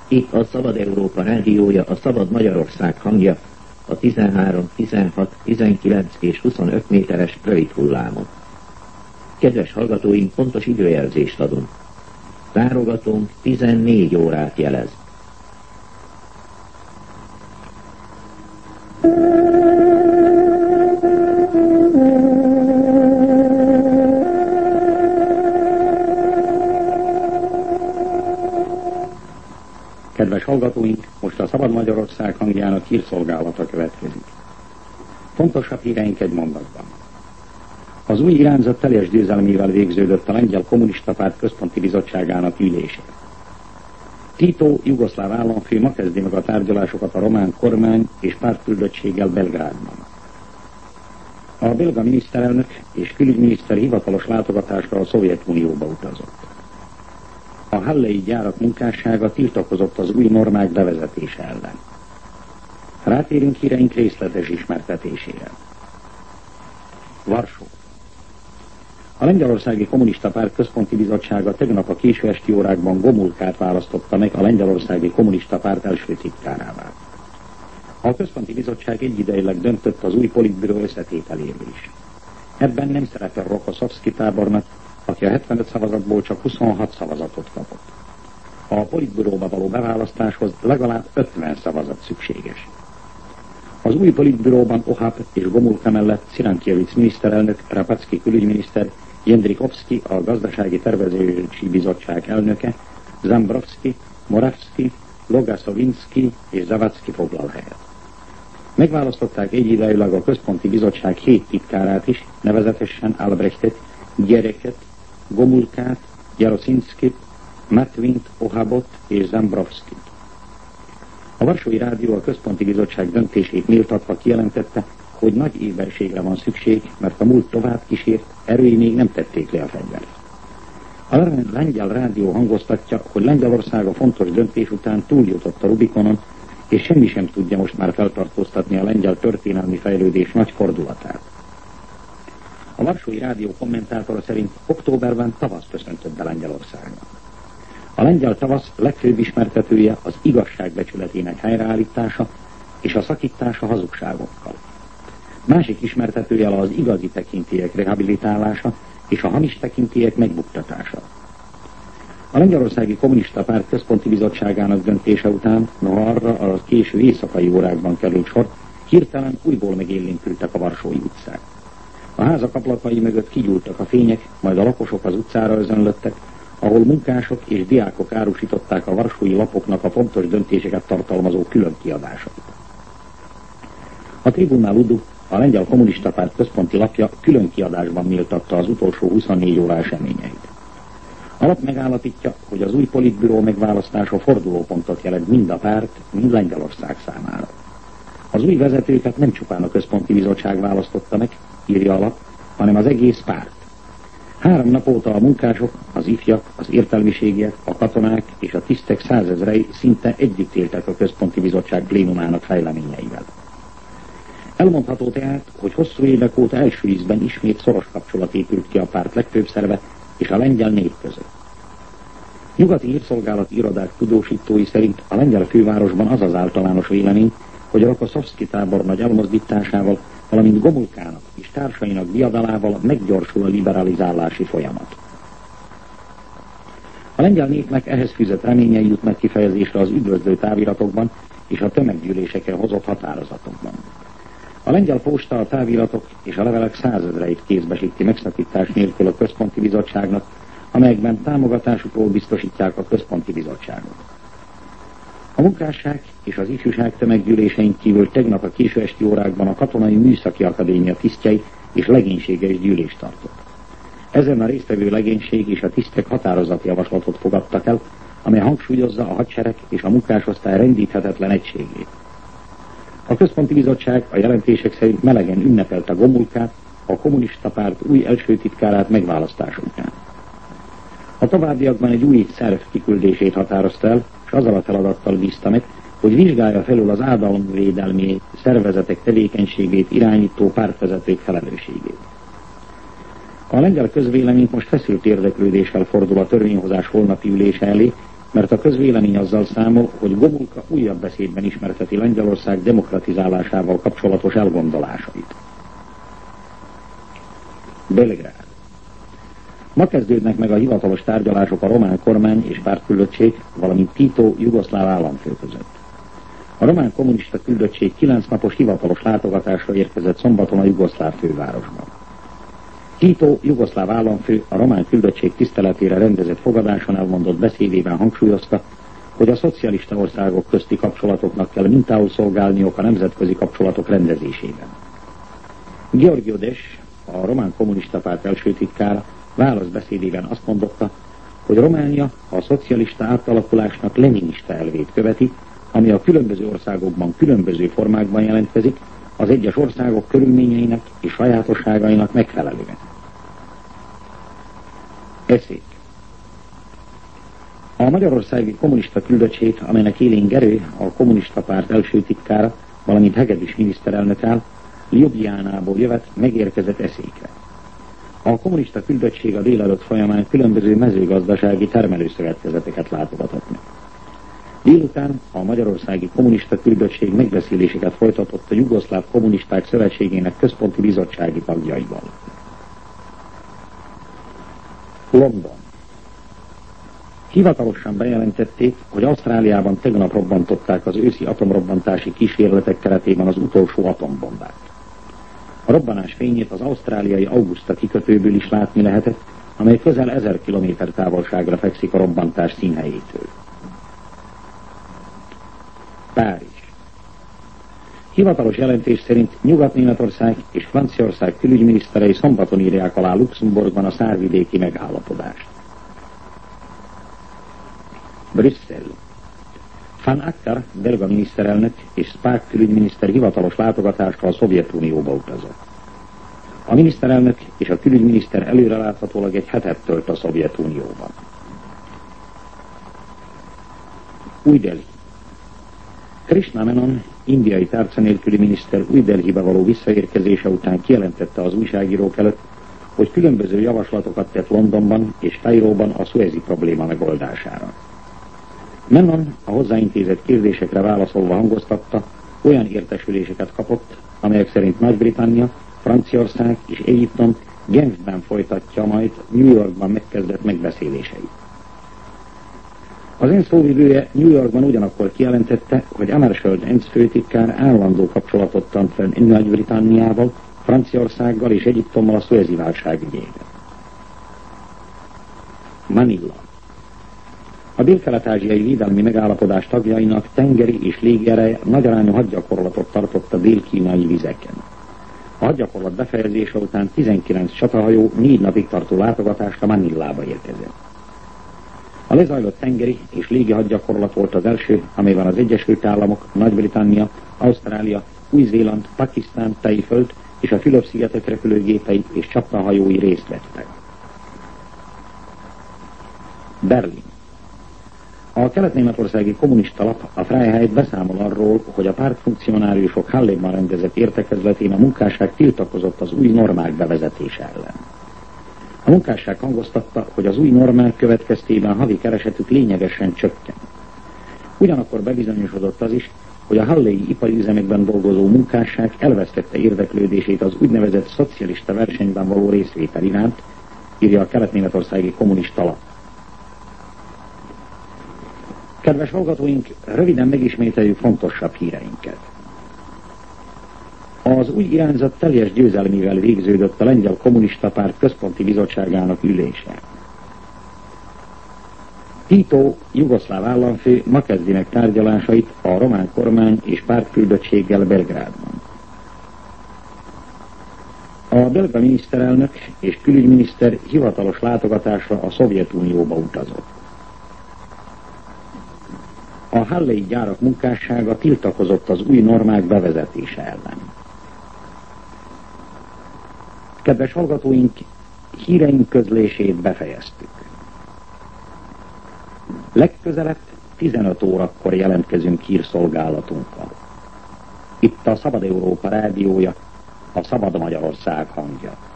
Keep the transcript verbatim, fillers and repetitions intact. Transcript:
Itt a Szabad Európa rádiója, a Szabad Magyarország hangja a tizenhárom, tizenhat, tizenkilenc és huszonöt méteres rövid hullámon. Kedves hallgatóink, pontos időjelzést adunk. Várogatónk tizennégy órát jelez. Kedves hallgatóink, most a Szabad Magyarország hangjának hírszolgálata következik. Fontosabb híreink egy mondatban. Az új irányzat teljes győzelmével végződött a Lengyel Kommunista Párt Központi Bizottságának ülése. Tito, jugoszláv államfő ma kezdi meg a tárgyalásokat a román kormány és pártküldöttséggel Belgrádban. A belga miniszterelnök és külügyminiszter hivatalos látogatásra a Szovjetunióba utazott. A hallei gyárak munkássága tiltakozott az új normák bevezetése ellen. Rátérünk híreink részletes ismertetésére. Varsó. A Lengyelországi Kommunista Párt Központi Bizottsága tegnap a késő esti órákban Gomulkát választotta meg a Lengyelországi Kommunista Párt első titkárává. A Központi Bizottság egyidejileg döntött az új politbüró összetételéről is. Ebben nem szerepel Rokoszovszki tábornok, aki a hetvenöt szavazatból csak huszonhat szavazatot kapott. A politbüróba való beválasztáshoz legalább ötven szavazat szükséges. Az új politbüróban Ohab és Gomulka mellett Cirankiewicz miniszterelnök, Rapacki külügyminiszter, Jendrikovszki, a Gazdasági Tervezési Bizottság elnöke, Zambrovszki, Moravszki, Logaszovinszki és Zavacki foglal helyet. Megválasztották egyidejűleg a Központi Bizottság hét titkárát is, nevezetesen Albrechtet, Gyereket, Gomulkát, Jaroszinszkit, Matvint, Ohabot és Zambrovszkit. A Varsói Rádió a Központi Bizottság döntését méltatva kijelentette, hogy nagy éberségre van szükség, mert a múlt tovább kísért, erői még nem tették le a fegyvert. A Lengyel Rádió hangoztatja, hogy Lengyelország a fontos döntés után túljutott a Rubikonon, és semmi sem tudja most már feltartóztatni a lengyel történelmi fejlődés nagy fordulatát. A Varsói Rádió kommentátora szerint októberben tavasz köszöntött be Lengyelországnak. A lengyel tavasz legfőbb ismertetője az igazságbecsületének helyreállítása és a szakítása hazugságokkal. Másik ismertetője az igazi tekintélyek rehabilitálása és a hamis tekintélyek megbuktatása. A Lengyelországi Kommunista Párt Központi Bizottságának döntése után, noha arra a késő éjszakai órákban került sor, hirtelen újból megélénkültek a varsói utcák. A házak ablakai mögött kigyúltak a fények, majd a lakosok az utcára özönlöttek, ahol munkások és diákok árusították a varsói lapoknak a fontos döntéseket tartalmazó külön kiadásait. A Tribunál Udu, a Lengyel Kommunista Párt központi lapja külön kiadásban méltatta az utolsó huszonnégy óra eseményeit. A lap megállapítja, hogy az új politbüró megválasztása fordulópontot jelent mind a párt, mind Lengyelország számára. Az új vezetőket nem csupán a Központi Bizottság választotta meg, írja a lap, hanem az egész párt. Három nap óta a munkások, az ifjak, az értelmiségiek, a katonák és a tisztek százezrei szinte együtt éltek a Központi Bizottság plénumának fejleményeivel. Elmondható tehát, hogy hosszú évek óta első ízben ismét szoros kapcsolat épült ki a párt legfőbb szerve és a lengyel nép között. Nyugati hírszolgálati irodák tudósítói szerint a lengyel fővárosban az az általános vélemény, hogy a Rokoszovszki tábornagy elmozdításával, valamint Gomulkának és társainak diadalával meggyorsul a liberalizálási folyamat. A lengyel népnek ehhez fűzött reményei jutnak kifejezésre az üdvözlő táviratokban és a tömeggyűléseken hozott határozatokban. A lengyel posta a táviratok és a levelek százezreit kézbesíti megszakítás nélkül a Központi Bizottságnak, amelyekben támogatásukról biztosítják a Központi Bizottságot. A munkásság és az ifjúság tömeggyűlésein kívül tegnap a késő esti órákban a Katonai Műszaki Akadémia tisztjei és legénysége is gyűlést tartott. Ezen a résztvevő legénység és a tisztek határozatjavaslatot fogadtak el, amely hangsúlyozza a hadsereg és a munkásosztály rendíthetetlen egységét. A Központi Bizottság a jelentések szerint melegen ünnepelte Gomulkát, a kommunista párt új első titkárát megválasztása után. A továbbiakban egy új szerv kiküldését határozta el, és azzal a feladattal bízta meg, hogy vizsgálja felül az államvédelmi szervezetek tevékenységét irányító pártvezetők felelősségét. A lengyel közvéleményt most feszült érdeklődéssel fordul a törvényhozás holnapi ülése elé, mert a közvélemény azzal számol, hogy Gomulka újabb beszédben ismerteti Lengyelország demokratizálásával kapcsolatos elgondolásait. Belgrád. Ma kezdődnek meg a hivatalos tárgyalások a román kormány és pártküldöttség, valamint Tito jugoszláv államfő között. A román kommunista küldöttség kilenc napos hivatalos látogatásra érkezett szombaton a jugoszláv fővárosban. Tito jugoszláv államfő a román küldöttség tiszteletére rendezett fogadáson elmondott beszédében hangsúlyozta, hogy a szocialista országok közti kapcsolatoknak kell mintául szolgálniuk a nemzetközi kapcsolatok rendezésében. Georgiodes, a román kommunista párt elsőtitkára, válaszbeszédében azt mondotta, hogy Románia a szocialista átalakulásnak leninista elvét követi, ami a különböző országokban különböző formákban jelentkezik, az egyes országok körülményeinek és sajátosságainak megfelelően. Eszék. A magyarországi kommunista küldöttség, amelynek élén Gerő, a kommunista párt elsőtitkára, valamint Hegedűs miniszterelnök áll, Ljubljánából jövet, megérkezett Eszékre. A kommunista küldöttség a délelőtt folyamán különböző mezőgazdasági termelőszövetkezeteket látogatott meg. Délután a magyarországi kommunista küldöttség megbeszéléseket folytatott a Jugoszláv Kommunisták Szövetségének központi bizottsági tagjaival. London. Hivatalosan bejelentették, hogy Ausztráliában tegnap robbantották az őszi atomrobbantási kísérletek keretében az utolsó atombombát. A robbanás fényét az ausztráliai Augusta kikötőből is látni lehetett, amely közel ezer kilométer távolságra fekszik a robbantás színhelyétől. Párizs. Hivatalos jelentés szerint Nyugat-Németország és Franciaország külügyminiszterei szombaton írják alá Luxemburgban a szárvidéki megállapodást. Brüsszel. Van Acker, belga miniszterelnök és Spaak külügyminiszter hivatalos látogatásra a Szovjetunióba utazott. A miniszterelnök és a külügyminiszter előreláthatólag egy hetet tölt a Szovjetunióban. Új Delhi. Krishna Menon, indiai tárca nélküli miniszter Új Delhibe való visszaérkezése után kijelentette az újságírók előtt, hogy különböző javaslatokat tett Londonban és Kairóban a szuezi probléma megoldására. Menon a hozzáintézett kérdésekre válaszolva hangoztatta, olyan értesüléseket kapott, amelyek szerint Nagy-Britannia, Franciaország és Egyiptom Genfben folytatja majd New Yorkban megkezdett megbeszéléseit. Az ENSZ szóvivője New Yorkban ugyanakkor kijelentette, hogy Hammarskjöld ENSZ főtitkár állandó kapcsolatot tart fenn Nagy-Britanniával, Franciaországgal és Egyiptommal a szuezi válság ügyében. Manila. A dél-kelet-ázsiai védelmi megállapodás tagjainak tengeri és légiereje nagyarányú hadgyakorlatot tartott a dél-kínai vizeken. A hadgyakorlat befejezése után tizenkilenc csatahajó négy napig tartó látogatásra Manilába érkezett. A lezajlott tengeri és légi hadgyakorlat volt az első, amelyben az Egyesült Államok, Nagy-Britannia, Ausztrália, Új-Zéland, Pakisztán, Taiföld és a Fülöp-szigetek repülőgépei és csapdahajói részt vettek. Berlin. A kelet-németországi kommunista lap, a Freiheit beszámol arról, hogy a pártfunkcionáriusok Halléban rendezett értekezletén a munkásság tiltakozott az új normák bevezetése ellen. A munkásság hangoztatta, hogy az új normák következtében havi keresetük lényegesen csökken. Ugyanakkor bebizonyosodott az is, hogy a hallei ipari üzemekben dolgozó munkásság elvesztette érdeklődését az úgynevezett szocialista versenyben való részvétel iránt, írja a kelet-németországi kommunista lap. Kedves hallgatóink, röviden megismételjük fontosabb híreinket. Az új irányzat teljes győzelmével végződött a Lengyel Kommunista Párt központi bizottságának ülése. Tito, jugoszláv államfő ma kezdi meg tárgyalásait a román kormány és pártküldöttséggel Belgrádban. A belga miniszterelnök és külügyminiszter hivatalos látogatásra a Szovjetunióba utazott. A hallei gyárak munkássága tiltakozott az új normák bevezetése ellen. Kedves hallgatóink, híreink közlését befejeztük. Legközelebb tizenöt órakor jelentkezünk hírszolgálatunkkal. Itt a Szabad Európa rádiója, a Szabad Magyarország hangja.